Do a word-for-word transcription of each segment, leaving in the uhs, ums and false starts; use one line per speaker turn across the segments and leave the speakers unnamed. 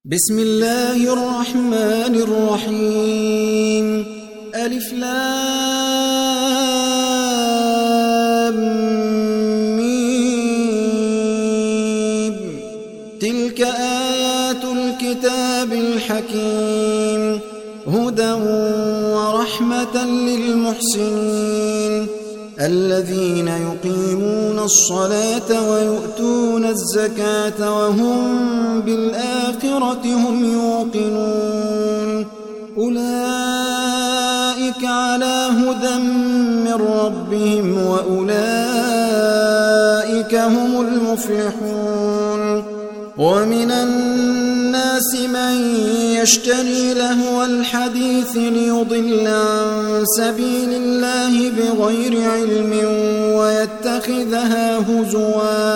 بسم الله الرحمن الرحيم. ألف لام ميم. تلك آيات الكتاب الحكيم، هدى ورحمة للمحسنين الذين يقيمون الصلاة ويؤتون الزكاة وهم بالآخرة هم يوقنون. أولئك على هدى من ربهم وأولئك هم المفلحون. ومن الناس من يشتري لهو الحديث ليضل عن سبيل الله بغير علم ويتخذها هزوا،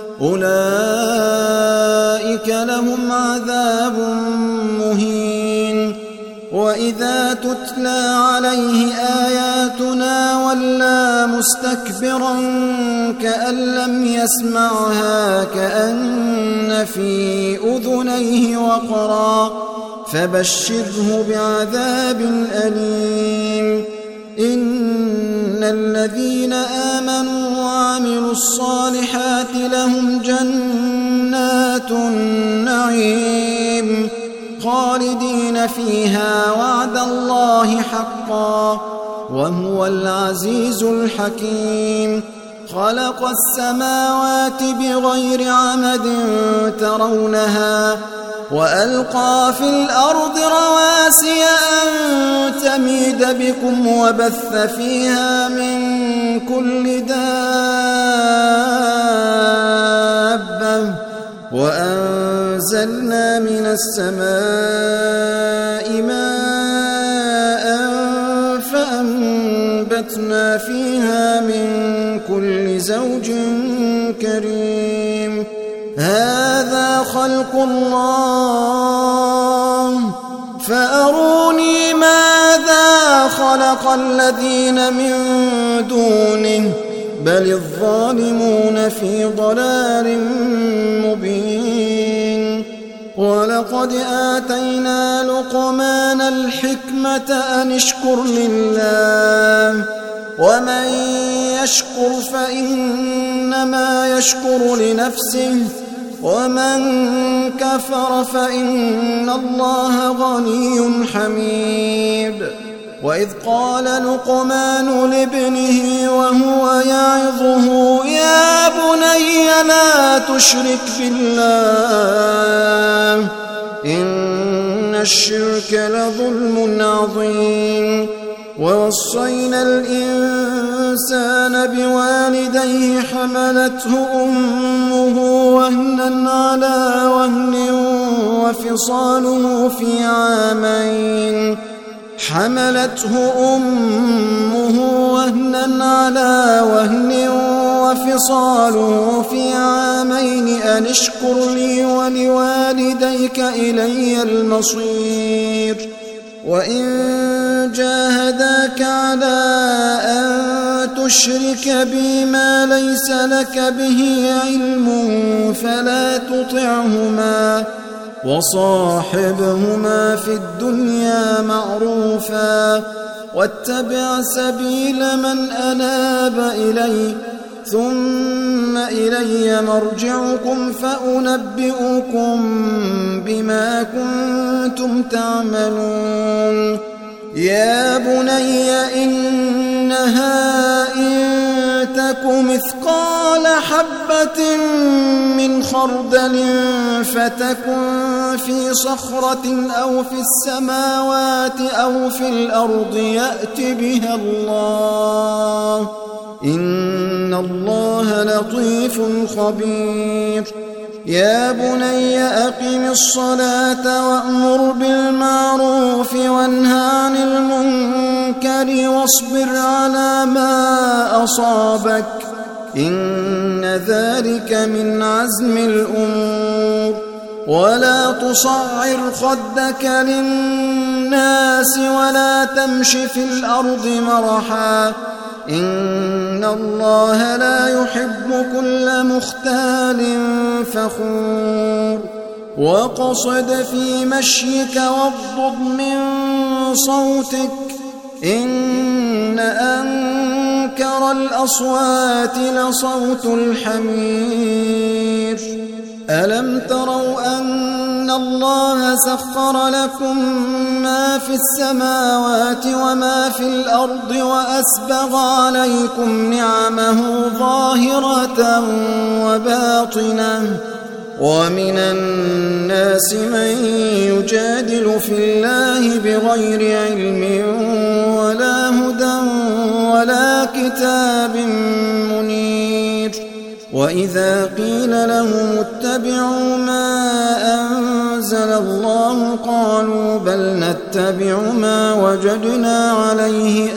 أولئك لهم عذاب مهين. وإذا تتلى عليه آياتنا ولى مستكبرا كأن لم يسمعها كأن في أذنيه وقرا، فبشره بعذاب أليم. إن الذين آمنوا وعملوا الصالحات لهم جنات النعيم خالدين فيها وعد الله حقا، وهو العزيز الحكيم. خلق السماوات بغير عمد ترونها وألقى في الأرض رواسي أن تميد بكم وبث فيها من كل دابة، وأنزلنا من السماء ماء فأنبتنا فيها من كل زوج كريم. هذا خلق الله فأروني ماذا خلق الذين من دونه بل الظالمون في ضلال مبين. ولقد آتينا لقمان الحكمة أن اشكر لله، ومن يشكر فإنما يشكر لنفسه، ومن كفر فإن الله غني حميد. وإذ قال لقمان لابنه وهو يعظه يا بني لا تشرك بالله إن الشرك لظلم عظيم. ووصينا الإنسان بوالديه حملته أمه وهنا على وهن وفصاله في عامين حملته أمه وهنا على وهن وفصاله في عامين أن اشكر لي ولوالديك إلي المصير. وإن جاهداك على أن تشرك بي ما ليس لك به علم فلا تطعهما، وصاحبهما في الدنيا معروفا، واتبع سبيل من أناب إلي ثم إلي مرجعكم فأنبئكم بما كنتم تعملون. يا بني إنها إن تك مثقال حبة من خردل فتكن في صخرة أو في السماوات أو في الأرض يأت بها الله إن الله لطيف خبير. يا بني أقم الصلاة وأمر بالمعروف وانه عن المنكر واصبر على ما أصابك إن ذلك من عزم الأمور. ولا تصعر خدك للناس ولا تمش في الأرض مرحا إن الله لا يحب كل مختال فخور وقصد في مشيك واغضض من صوتك إن أنكر الأصوات لصوت الحمير ألم تروا أن الله سخر لكم ما في السماوات وما في الأرض وأسبغ عليكم نعمه ظاهرة وباطنة ومن الناس من يجادل في الله بغير علم ولا هدى ولا كتاب منير وإذا قيل لهم اتبعوا ما أنزل الله قالوا بل نتبع ما وجدنا عليه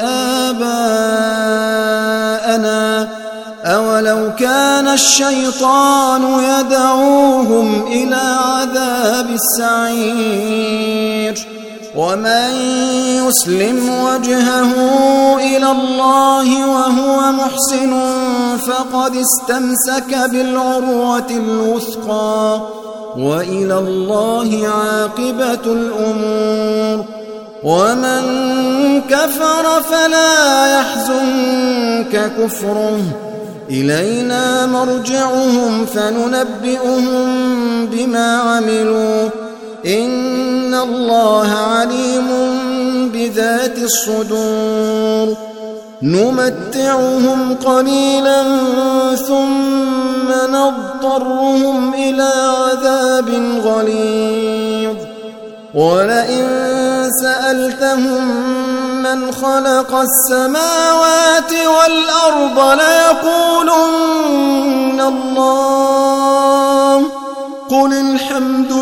آباءنا أولو كان الشيطان يدعوهم إلى عذاب السعير ومن يسلم وجهه إلى الله وهو محسن فقد استمسك بالعروة الوثقى وإلى الله عاقبة الأمور ومن كفر فلا يحزنك كفره إلينا مرجعهم فننبئهم بما عملوا إن الله عليم بذات الصدور نمتعهم قليلا ثم نضطرهم إلى عذاب غليظ ولئن سألتهم من خلق السماوات والأرض ليقولن الله قل الحمد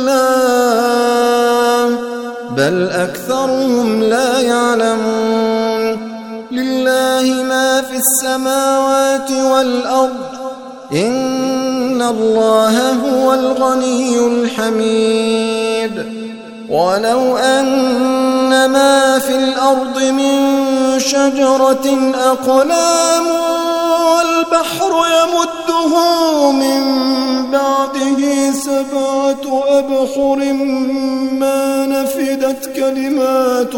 لله بل أكثرهم لا يعلمون لله ما في السماوات والأرض إن الله هو الغني الحميد ولو أن ما في الأرض من شجرة أقلام والبحر يمده من بعده سبعة أبحر ما نفدت كلمات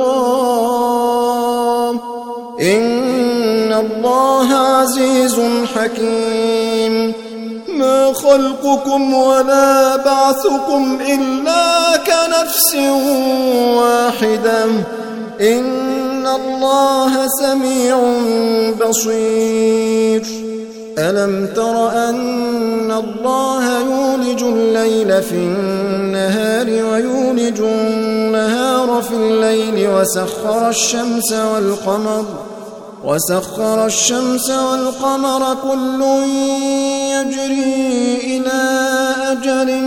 الله إن الله عزيز حكيم ما خلقكم ولا بعثكم إلا كنفس واحدة إن الله سميع بصير ألم تر أن الله يولج الليل في النهار ويولج النهار في الليل وسخر الشمس والقمر وسخر الشمس والقمر كل يجري إلى أجل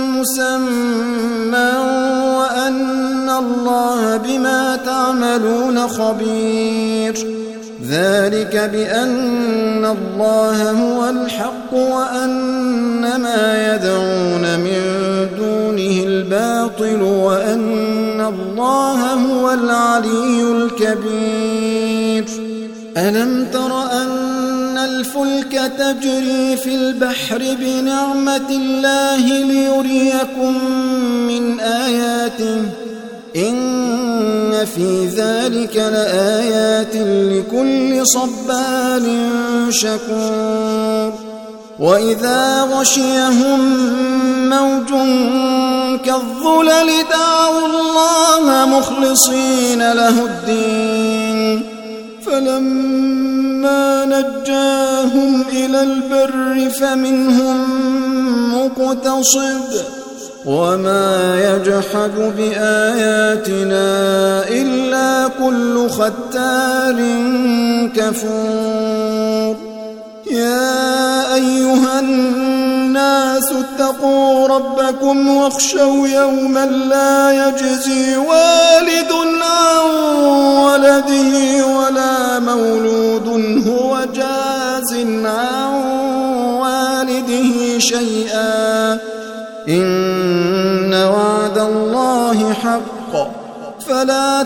مسمى وأن الله بما تعملون خبير ذلك بأن الله هو الحق وأن ما يدعون من دونه الباطل وأن الله هو العلي الكبير ألم تر أن الفلك تجري في البحر بنعمة الله ليريكم من آياته إن في ذلك لآيات لكل صبار شكور وإذا غشيهم موج كالظلل دعوا الله مخلصين له الدين فلما نجاهم إلى البر فمنهم مقتصد وما يجحد بآياتنا إلا كل ختار كفور يا أيها الناس اتقوا ربكم واخشوا يوما لا يجزي والد عن ولده ولا مولود هو جاز عن والده شيئا إن وعد الله حق فلا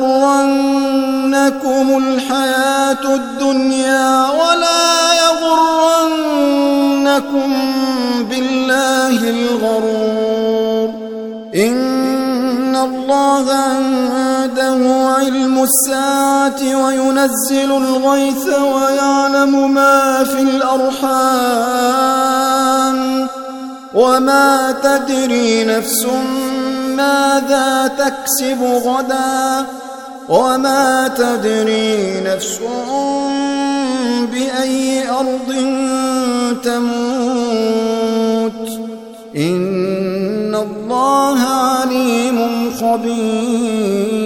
تغرنكم الحياة الدنيا ولا يغرنكم بالله الغرور إن الله عنده علم الساعة وينزل الغيث ويعلم ما في الأرحام وما تدري نفس ماذا تكسب غدا وما تدري نفس بأي أرض تموت إن الله عليم خبير